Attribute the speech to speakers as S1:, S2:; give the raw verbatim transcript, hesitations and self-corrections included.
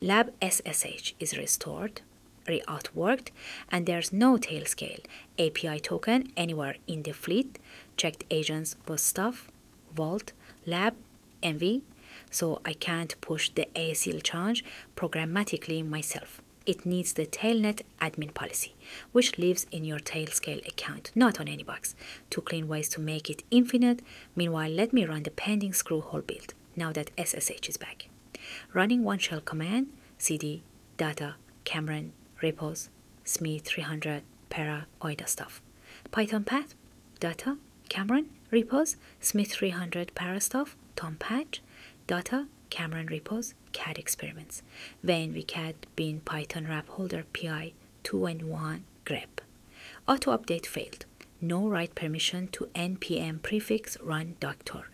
S1: Lab S S H is restored, re-outworked, and there's no Tailscale A P I token anywhere in the fleet. Checked agents, bus stuff, Vault, Lab, Envy, so I can't push the A S I L change programmatically myself. It needs the Tailnet admin policy, which lives in your Tailscale account, not on AnyBox. Two clean ways to make it infinite. Meanwhile, let me run the pending screw hole build, now that S S H is back. Running one shell command, cd, data, Cameron, repos, Smith three hundred, para, oida stuff. Python path, data, Cameron, repos, Smith three hundred, para stuff, Tom patch, data, Cameron repos, C A D experiments. Then we C A D bin Python wrap holder pi two and one grep. Auto update failed. No write permission to npm prefix run doctor.